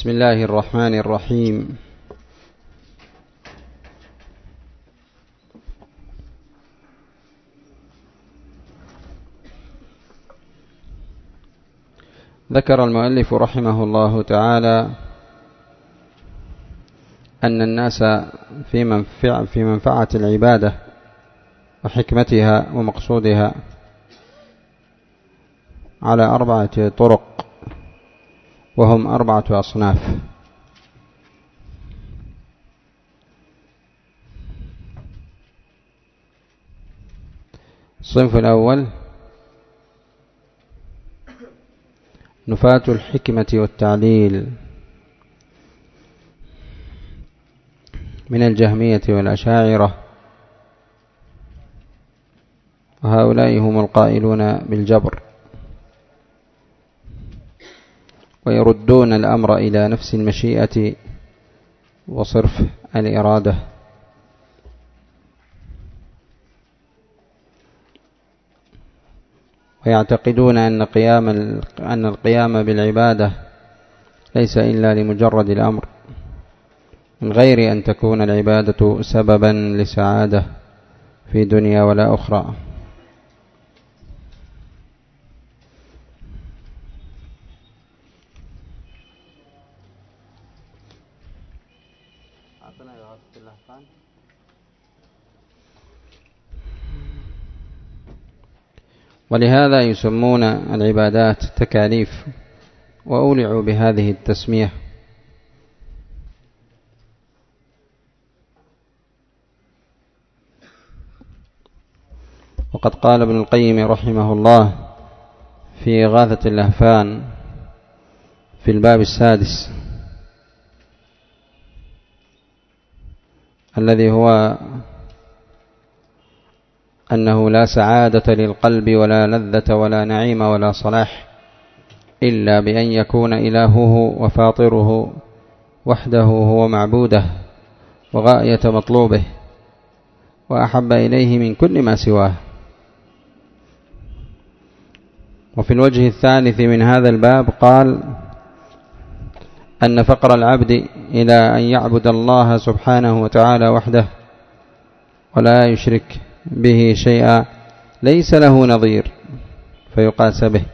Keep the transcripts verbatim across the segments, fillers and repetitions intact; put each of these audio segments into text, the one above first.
بسم الله الرحمن الرحيم. ذكر المؤلف رحمه الله تعالى أن الناس في منفعة, في منفعة العبادة وحكمتها ومقصودها على أربعة طرق، وهم أربعة أصناف. الصنف الأول نفاة الحكمة والتعليل من الجهمية والأشاعرة، وهؤلاء هم القائلون بالجبر، ويردون الأمر إلى نفس المشيئة وصرف الإرادة. ويعتقدون أن قيام أن القيام بالعبادة ليس إلا لمجرد الأمر، من غير أن تكون العبادة سببا لسعادة في دنيا ولا أخرى. ولهذا يسمون العبادات تكاليف، وأولعوا بهذه التسمية. وقد قال ابن القيم رحمه الله في إغاثة اللهفان في الباب السادس، الذي هو أنه لا سعادة للقلب ولا لذة ولا نعيم ولا صلاح إلا بأن يكون إلهه وفاطره وحده هو معبوده وغاية مطلوبه وأحب إليه من كل ما سواه. وفي الوجه الثالث من هذا الباب قال أن فقر العبد إلى أن يعبد الله سبحانه وتعالى وحده ولا يشرك به شيئا ليس له نظير فيقاس به،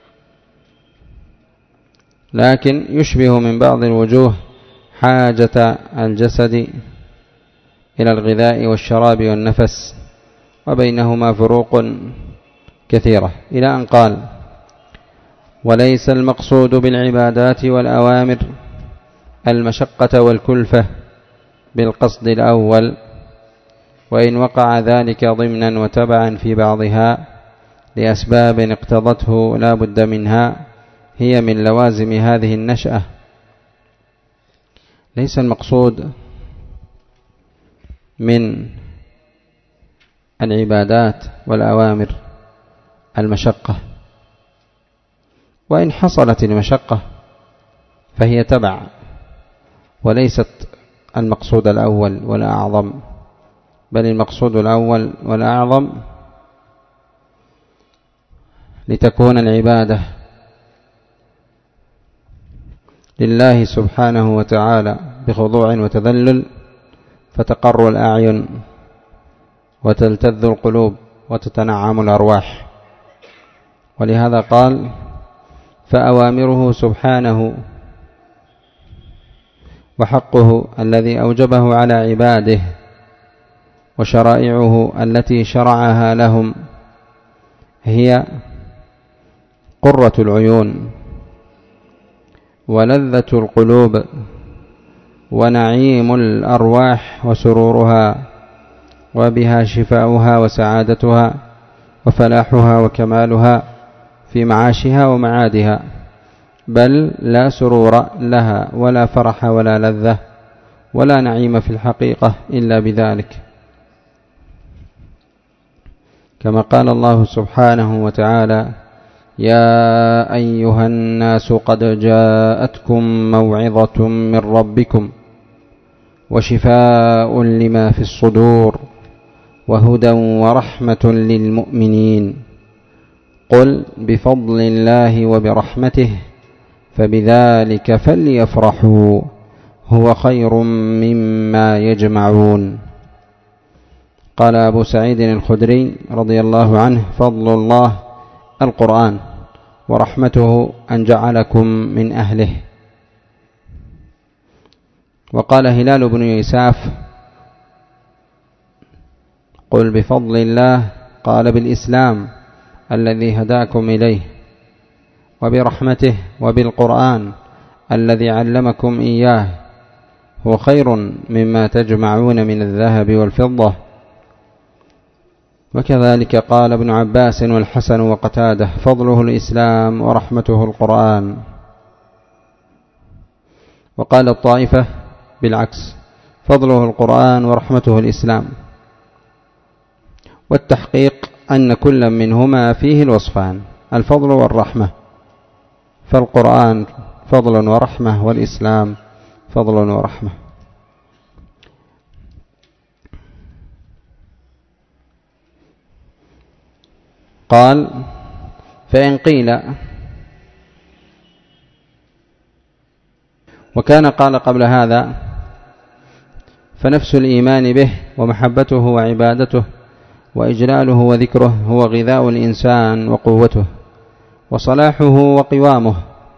لكن يشبه من بعض الوجوه حاجة الجسد إلى الغذاء والشراب والنفس، وبينهما فروق كثيرة، إلى أن قال: وليس المقصود بالعبادات والأوامر المشقة والكلفة بالقصد الأول، وإن وقع ذلك ضمنا وتبعا في بعضها لأسباب اقتضته لا بد منها، هي من لوازم هذه النشأة. ليس المقصود من العبادات والأوامر المشقة، وإن حصلت المشقة فهي تبع وليست المقصود الأول والأعظم، بل المقصود الأول والأعظم لتكون العبادة لله سبحانه وتعالى بخضوع وتذلل، فتقر الأعين وتلتذ القلوب وتتنعم الأرواح. ولهذا قال: فأوامره سبحانه وحقه الذي أوجبه على عباده وشرائعه التي شرعها لهم هي قرة العيون ولذة القلوب ونعيم الأرواح وسرورها، وبها شفاؤها وسعادتها وفلاحها وكمالها في معاشها ومعادها، بل لا سرور لها ولا فرح ولا لذة ولا نعيم في الحقيقة إلا بذلك، كما قال الله سبحانه وتعالى: يا أيها الناس قد جاءتكم موعظة من ربكم وشفاء لما في الصدور وهدى ورحمة للمؤمنين، قل بفضل الله وبرحمته فبذلك فليفرحوا هو خير مما يجمعون. قال أبو سعيد الخدري رضي الله عنه: فضل الله القرآن ورحمته أن جعلكم من أهله. وقال هلال بن يساف: قل بفضل الله، قال بالإسلام الذي هداكم إليه، وبرحمته، وبالقرآن الذي علمكم إياه، هو خير مما تجمعون من الذهب والفضة. وكذلك قال ابن عباس والحسن وقتاده: فضله الإسلام ورحمته القرآن. وقال الطائفة بالعكس: فضله القرآن ورحمته الإسلام. والتحقيق أن كل منهما فيه الوصفان، الفضل والرحمة، فالقرآن فضل ورحمة، والإسلام فضل ورحمة. قال: فإن قيل، وكان قال قبل هذا: فنفس الإيمان به ومحبته وعبادته وإجلاله وذكره هو غذاء الإنسان وقوته وصلاحه وقوامه،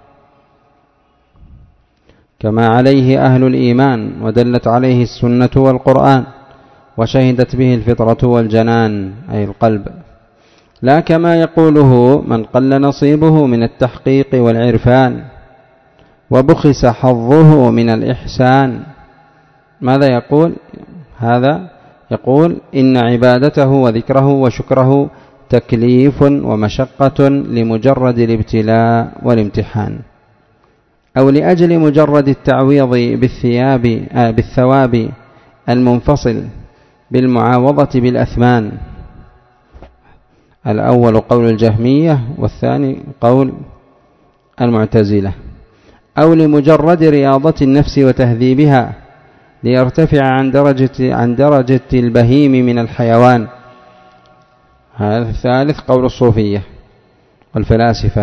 كما عليه أهل الإيمان، ودلت عليه السنة والقرآن، وشهدت به الفطرة والجنان أي القلب، لا كما يقوله من قل نصيبه من التحقيق والعرفان وبخس حظه من الإحسان. ماذا يقول هذا؟ يقول: إن عبادته وذكره وشكره تكليف ومشقة لمجرد الابتلاء والامتحان، أو لأجل مجرد التعويض بالثياب آه بالثواب المنفصل بالمعاوضة بالأثمان. الأول قول الجهمية، والثاني قول المعتزلة. أو لمجرد رياضة النفس وتهذيبها ليرتفع عن درجة, عن درجة البهيم من الحيوان. هذا الثالث قول الصوفية والفلاسفة،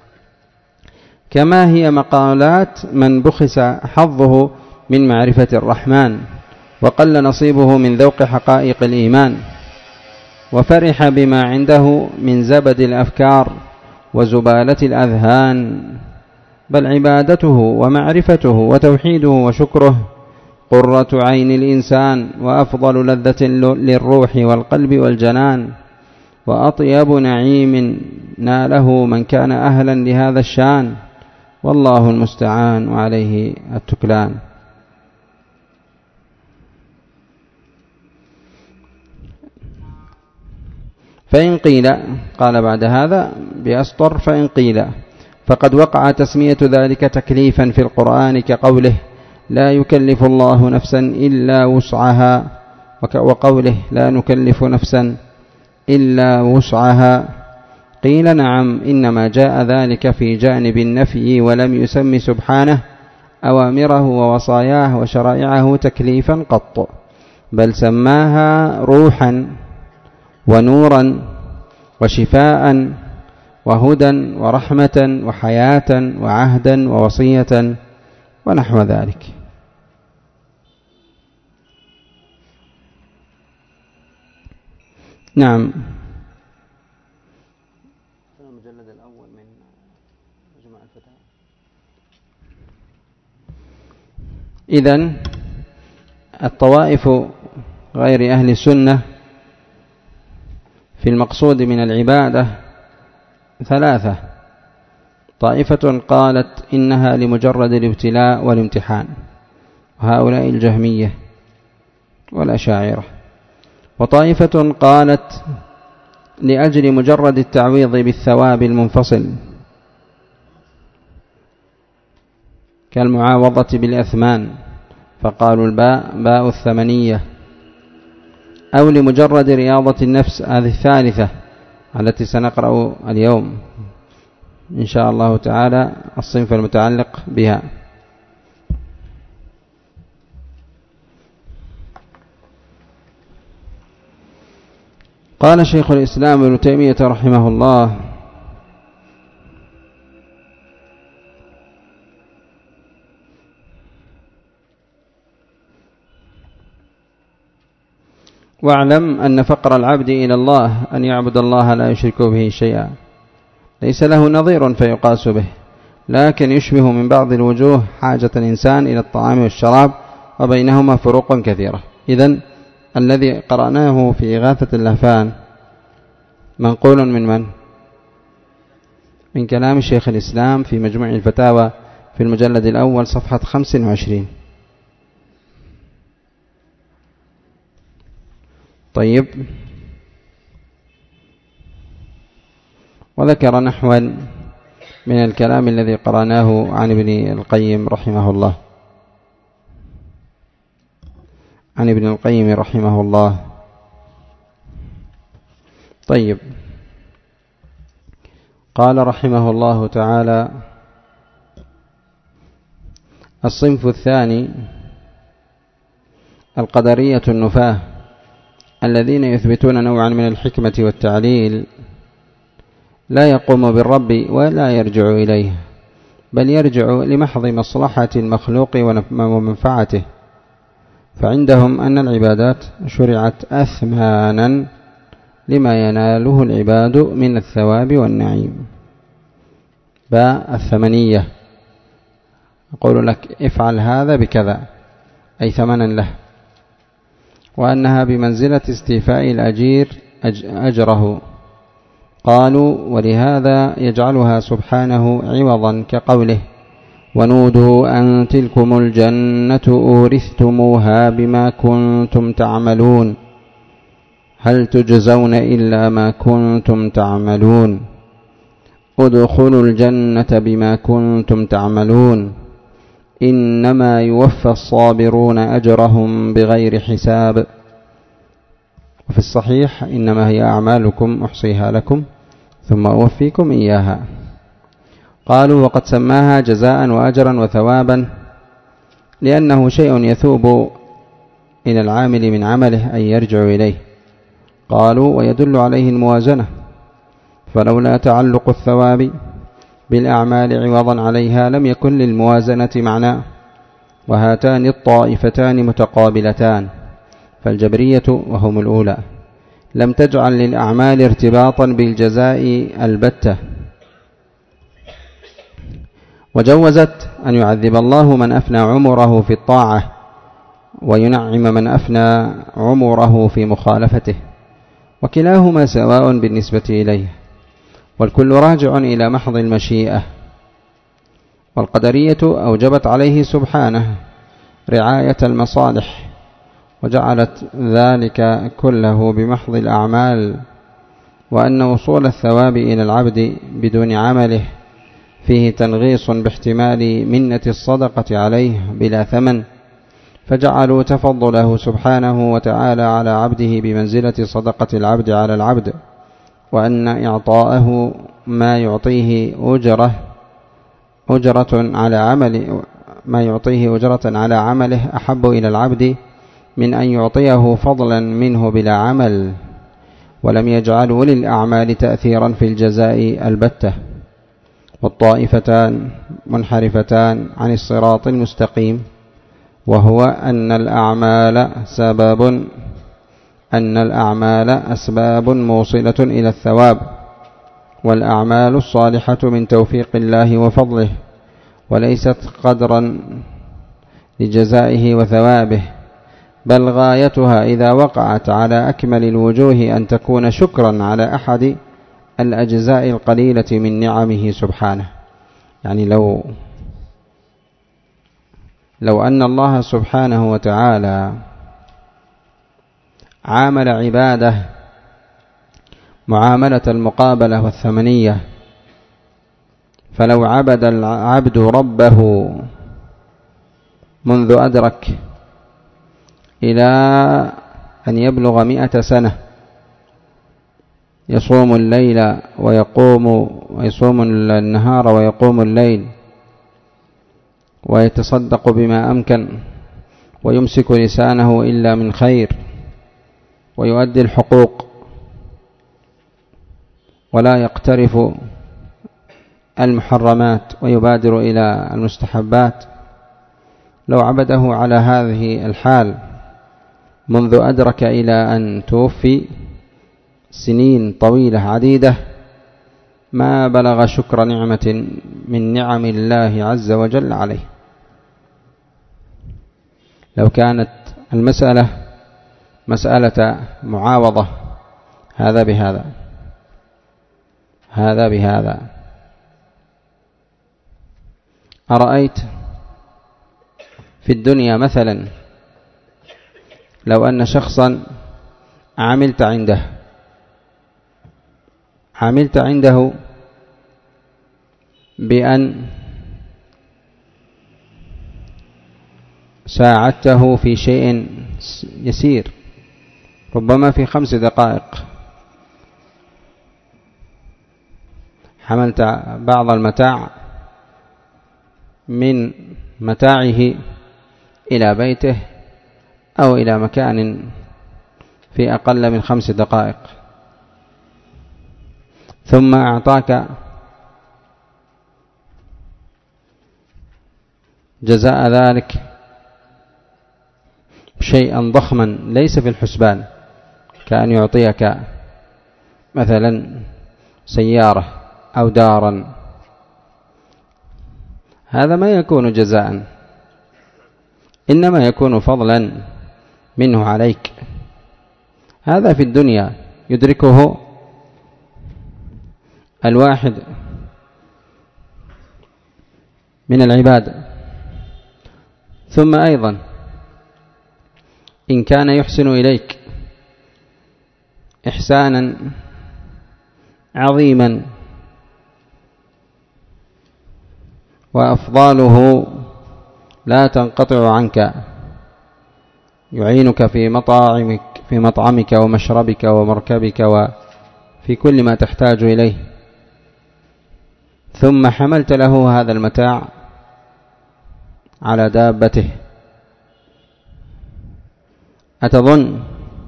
كما هي مقالات من بخس حظه من معرفة الرحمن وقل نصيبه من ذوق حقائق الإيمان، وفرح بما عنده من زبد الأفكار وزبالة الأذهان. بل عبادته ومعرفته وتوحيده وشكره قرة عين الإنسان، وأفضل لذة للروح والقلب والجنان، وأطيب نعيم ناله من كان أهلا لهذا الشان، والله المستعان وعليه التكلان. فإن قيل، قال بعد هذا بأسطر: فإن قيل فقد وقع تسمية ذلك تكليفا في القرآن كقوله: لا يكلف الله نفسا إلا وسعها، وقوله: لا نكلف نفسا إلا وسعها. قيل: نعم، إنما جاء ذلك في جانب النفي، ولم يسم سبحانه أوامره ووصاياه وشرائعه تكليفا قط، بل سماها روحا ونورا وشفاء وهدى ورحمة وحياة وعهدا ووصية ونحو ذلك. نعم. المجلد الأول من مجموع الفتاوى. إذن الطوائف غير أهل السنة في المقصود من العبادة ثلاثة: طائفة قالت إنها لمجرد الابتلاء والامتحان، وهؤلاء الجهمية والأشاعرة. وطائفة قالت لأجل مجرد التعويض بالثواب المنفصل كالمعاوضة بالأثمان، فقالوا الباء باء الثمنية. أو لمجرد رياضة النفس، هذه الثالثة التي سنقرأ اليوم إن شاء الله تعالى الصنف المتعلق بها. قال شيخ الإسلام ابن تيمية رحمه الله: واعلم أن فقر العبد إلى الله أن يعبد الله لا يشرك به شيئا، ليس له نظير فيقاس به، لكن يشبه من بعض الوجوه حاجة الإنسان إلى الطعام والشراب، وبينهما فروق كثيرة. إذن الذي قرأناه في إغاثة اللهفان منقول من من؟ من كلام شيخ الإسلام في مجموع الفتاوى في المجلد الأول صفحة خمس وعشرين. طيب، وذكر نحوا من الكلام الذي قرأناه عن ابن القيم رحمه الله عن ابن القيم رحمه الله. طيب، قال رحمه الله تعالى: الصنف الثاني القدرية النفاة الذين يثبتون نوعا من الحكمة والتعليل لا يقوم بالرب ولا يرجع إليه، بل يرجع لمحض مصلحة المخلوق ومنفعته. فعندهم أن العبادات شرعت أثمانا لما يناله العباد من الثواب والنعيم. باء الثمنية، أقول لك افعل هذا بكذا، أي ثمنا له، وأنها بمنزلة استيفاء الأجير أجره. قالوا: ولهذا يجعلها سبحانه عوضا كقوله: ونودوا أن تلكم الجنة أورثتموها بما كنتم تعملون هل تجزون إلا ما كنتم تعملون ادخلوا الجنة بما كنتم تعملون إنما يوفى الصابرون أجرهم بغير حساب. وفي الصحيح: إنما هي أعمالكم أحصيها لكم ثم أوفيكم إياها. قالوا: وقد سماها جزاء وأجرا وثوابا لأنه شيء يثوب إلى العامل من عمله أي يرجع إليه. قالوا: ويدل عليه الموازنة، فلولا تعلق الثواب بالأعمال عوضا عليها لم يكن للموازنة معنى. وهاتان الطائفتان متقابلتان، فالجبرية وهم الأولى لم تجعل للأعمال ارتباطا بالجزاء البتة، وجوزت أن يعذب الله من أفنى عمره في الطاعة وينعم من أفنى عمره في مخالفته، وكلاهما سواء بالنسبة إليه، والكل راجع إلى محض المشيئة. والقدرية أوجبت عليه سبحانه رعاية المصالح، وجعلت ذلك كله بمحض الأعمال، وأن وصول الثواب إلى العبد بدون عمله فيه تنغيص باحتمال منة الصدقة عليه بلا ثمن، فجعلوا تفضله سبحانه وتعالى على عبده بمنزلة صدقة العبد على العبد، وأن إعطاءه ما يعطيه أجرة أجرة على عمل ما يعطيه أجرة على عمله أحب إلى العبد من أن يعطيه فضلا منه بلا عمل، ولم يجعلوا للأعمال تأثيرا في الجزاء البتة. والطائفتان منحرفتان عن الصراط المستقيم، وهو أن الأعمال سبب أن الأعمال أسباب موصلة إلى الثواب، والأعمال الصالحة من توفيق الله وفضله، وليست قدرا لجزائه وثوابه، بل غايتها إذا وقعت على أكمل الوجوه أن تكون شكرا على أحد الأجزاء القليلة من نعمه سبحانه. يعني لو لو أن الله سبحانه وتعالى عامل عباده معاملة المقابلة والثمنية، فلو عبد العبد ربه منذ أدرك إلى أن يبلغ مئة سنة يصوم الليل ويقوم ويصوم النهار ويقوم الليل ويتصدق بما أمكن ويمسك لسانه إلا من خير ويؤدي الحقوق ولا يقترف المحرمات ويبادر إلى المستحبات، لو عبده على هذه الحال منذ أدرك إلى أن توفي سنين طويلة عديدة ما بلغ شكر نعمة من نعم الله عز وجل عليه. لو كانت المسألة مسألة معاوضة، هذا بهذا هذا بهذا. أرأيت في الدنيا مثلا لو أن شخصا عملت عنده عملت عنده بأن ساعدته في شيء يسير ربما في خمس دقائق، حملت بعض المتاع من متاعه إلى بيته أو إلى مكان في أقل من خمس دقائق، ثم أعطاك جزاء ذلك شيئا ضخما ليس في الحسبان، كأن يعطيك مثلا سيارة أو دارا، هذا ما يكون جزاء، إنما يكون فضلا منه عليك. هذا في الدنيا يدركه الواحد من العباد. ثم أيضا إن كان يحسن إليك إحسانا عظيما وأفضاله لا تنقطع عنك، يعينك في مطاعمك في مطعمك ومشربك ومركبك وفي كل ما تحتاج إليه، ثم حملت له هذا المتاع على دابته، أتظن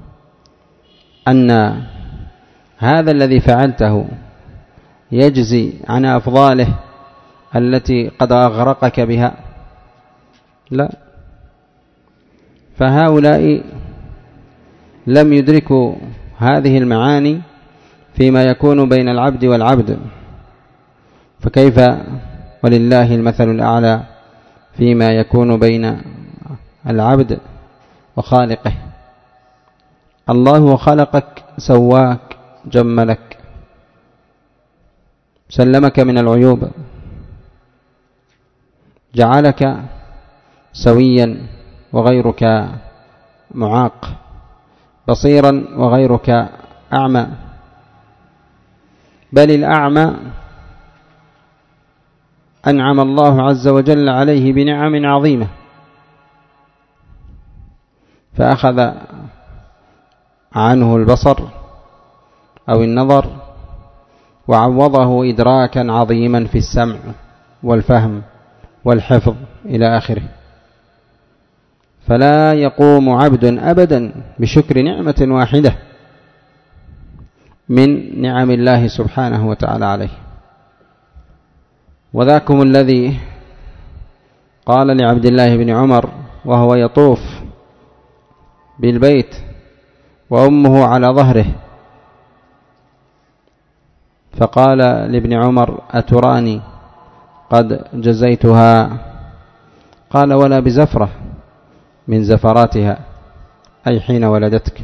أن هذا الذي فعلته يجزي عن أفضاله التي قد أغرقك بها؟ لا. فهؤلاء لم يدركوا هذه المعاني فيما يكون بين العبد والعبد، فكيف ولله المثل الأعلى فيما يكون بين العبد وخالقه؟ الله خلقك سواك جملك سلمك من العيوب، جعلك سويا وغيرك معاق، بصيرا وغيرك أعمى، بل الأعمى أنعم الله عز وجل عليه بنعم عظيمة فأخذ عنه البصر أو النظر وعوضه إدراكا عظيما في السمع والفهم والحفظ إلى آخره. فلا يقوم عبد أبدا بشكر نعمة واحدة من نعم الله سبحانه وتعالى عليه. وذاكم الذي قال لعبد الله بن عمر وهو يطوف بالبيت وأمه على ظهره، فقال لابن عمر أتراني قد جزيتها؟ قال ولا بزفرة من زفراتها، أي حين ولدتك.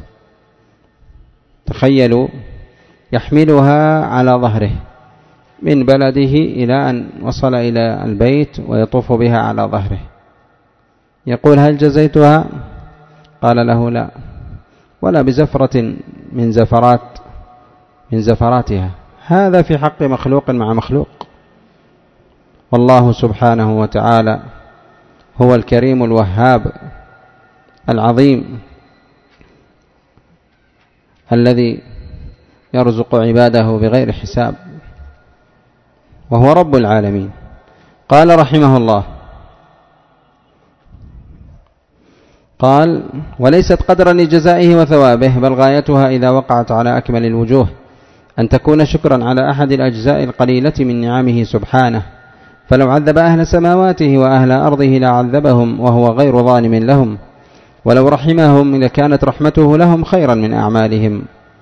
تخيلوا يحملها على ظهره من بلده إلى أن وصل إلى البيت ويطوف بها على ظهره، يقول هل جزيتها؟ قال له لا، ولا بزفرة من زفرات من زفراتها. هذا في حق مخلوق مع مخلوق، والله سبحانه وتعالى هو الكريم الوهاب العظيم الذي يرزق عباده بغير حساب، وهو رب العالمين. قال رحمه الله قال وليست قدرا لجزائه وثوابه، بل غايتها إذا وقعت على أكمل الوجوه أن تكون شكرا على أحد الأجزاء القليلة من نعمه سبحانه، فلو عذب أهل سماواته وأهل أرضه لعذبهم وهو غير ظالم لهم، ولو رحمهم إذا كانت رحمته لهم خيرا من أعمالهم.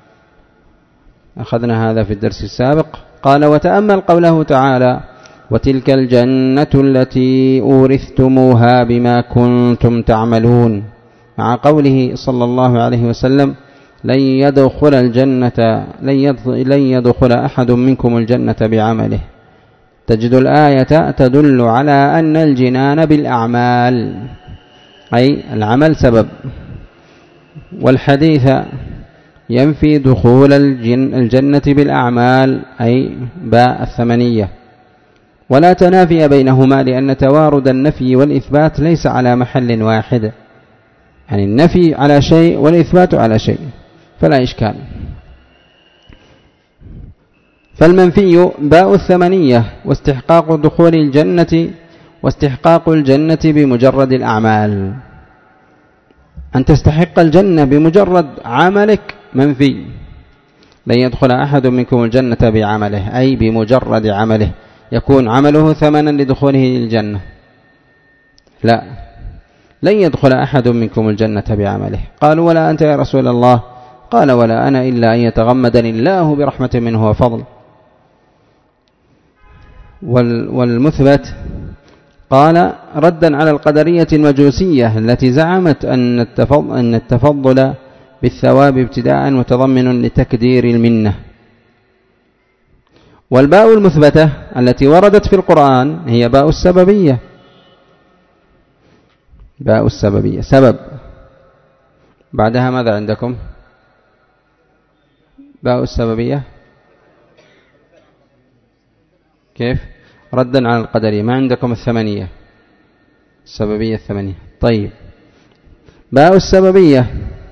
أخذنا هذا في الدرس السابق. قال: وتأمل قوله تعالى: وتلك الجنة التي أورثتموها بما كنتم تعملون، مع قوله صلى الله عليه وسلم: لن يدخل الجنة لن يدخل أحد منكم الجنة بعمله. تجد الآية تدل على أن الجنان بالأعمال، أي العمل سبب، والحديث ينفي دخول الجنة بالأعمال، أي باء الثمنية، ولا تنافي بينهما، لأن توارد النفي والإثبات ليس على محل واحد، يعني النفي على شيء والإثبات على شيء، فلا إشكال. فالمنفي باء الثمنية واستحقاق دخول الجنة واستحقاق الجنة بمجرد الأعمال. أن تستحق الجنة بمجرد عملك منفي. لن يدخل أحد منكم الجنة بعمله، أي بمجرد عمله، يكون عمله ثمنا لدخوله الجنة. لا، لن يدخل أحد منكم الجنة بعمله. قالوا: ولا أنت يا رسول الله؟ قال: ولا أنا إلا أن يتغمدني الله برحمة منه وفضل. والمثبت قال: ردا على القدرية المجوسية التي زعمت أن التفضل بالثواب ابتداء متضمن لتكدير المنة. والباء المثبتة التي وردت في القرآن هي باء السببية. باء السببية سبب، بعدها ماذا عندكم؟ باء السببية كيف؟ ردا على القدرية. ما عندكم الثمانية، السببية الثمانية. طيب، باء السببية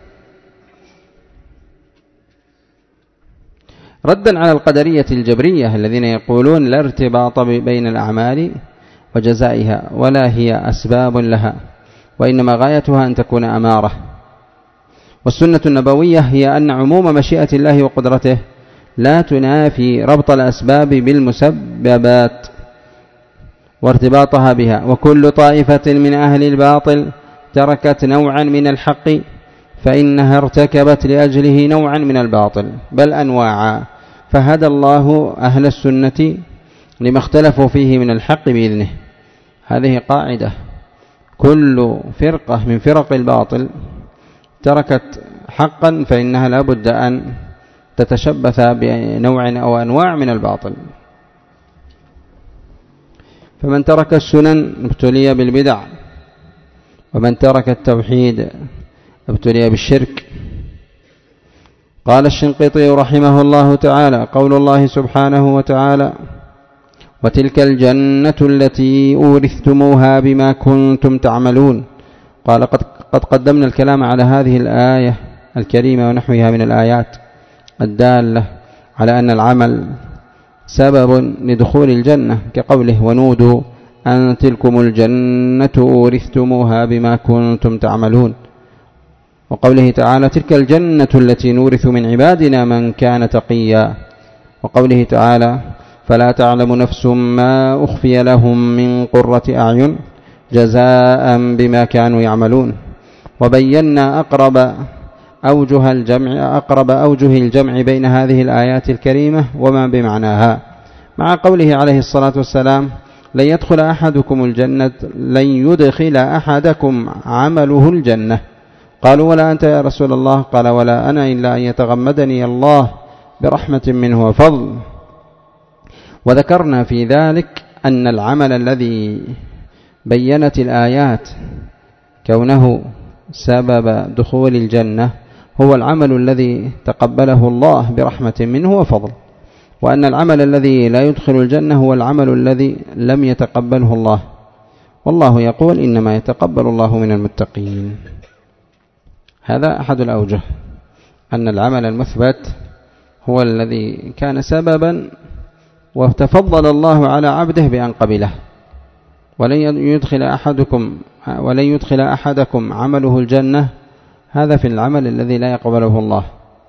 ردا على القدرية الجبرية الذين يقولون لا ارتباط بين الأعمال وجزائها، ولا هي أسباب لها، وإنما غايتها أن تكون أمارة. والسنة النبوية هي أن عموم مشيئة الله وقدرته لا تنافي ربط الأسباب بالمسببات وارتباطها بها. وكل طائفة من أهل الباطل تركت نوعا من الحق فإنها ارتكبت لأجله نوعا من الباطل، بل أنواعا، فهدى الله أهل السنة لما اختلفوا فيه من الحق بإذنه. هذه قاعدة: كل فرقة من فرق الباطل تركت حقا فإنها لا بد أن تتشبث بنوع أو أنواع من الباطل. فمن ترك السنن ابتلي بالبدع، ومن ترك التوحيد ابتلي بالشرك. قال الشنقيطي رحمه الله تعالى: قول الله سبحانه وتعالى: وتلك الجنة التي أورثتموها بما كنتم تعملون. قال: قد, قد قدمنا الكلام على هذه الآية الكريمة ونحوها من الآيات الدالة على أن العمل سبب لدخول الجنة، كقوله: ونودوا أن تلكم الجنة أورثتموها بما كنتم تعملون. وقوله تعالى: تلك الجنة التي نورث من عبادنا من كان تقيا. وقوله تعالى: فلا تعلم نفس ما أخفي لهم من قرة أعين جزاء بما كانوا يعملون. وبينا أقرب أوجه الجمع أقرب أوجه الجمع بين هذه الآيات الكريمة وما بمعناها، مع قوله عليه الصلاة والسلام: لن يدخل أحدكم الجنة لن يدخل أحدكم عمله الجنة. قالوا: ولا أنت يا رسول الله؟ قال: ولا أنا إلا أن يتغمدني الله برحمة منه وفضل. وذكرنا في ذلك أن العمل الذي بينت الآيات كونه سبب دخول الجنة هو العمل الذي تقبله الله برحمة منه وفضل، وأن العمل الذي لا يدخل الجنة هو العمل الذي لم يتقبله الله، والله يقول: إنما يتقبل الله من المتقين. هذا أحد الأوجه، أن العمل المثبت هو الذي كان سببا وتفضل الله على عبده بأن قبله. ولن يدخل أحدكم ولن يدخل أحدكم عمله الجنة، هذا في العمل الذي لا يقبله الله.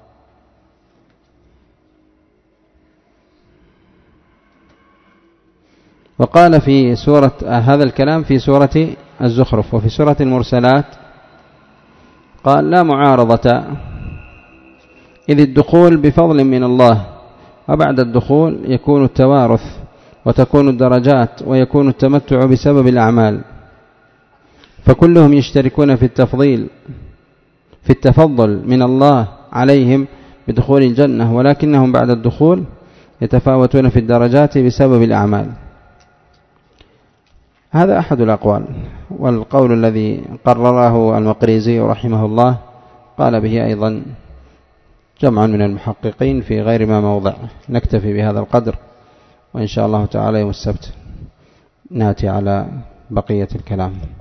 وقال في سورة هذا الكلام في سورة الزخرف. وفي سورة المرسلات قال لا معارضة، إذ الدخول بفضل من الله، وبعد الدخول يكون التوارث وتكون الدرجات ويكون التمتع بسبب الأعمال، فكلهم يشتركون في التفضيل في التفضل من الله عليهم بدخول الجنة، ولكنهم بعد الدخول يتفاوتون في الدرجات بسبب الأعمال. هذا أحد الأقوال، والقول الذي قرره المقريزي رحمه الله قال به أيضا جمع من المحققين في غير ما موضع. نكتفي بهذا القدر، وإن شاء الله تعالى يوم السبت نأتي على بقية الكلام.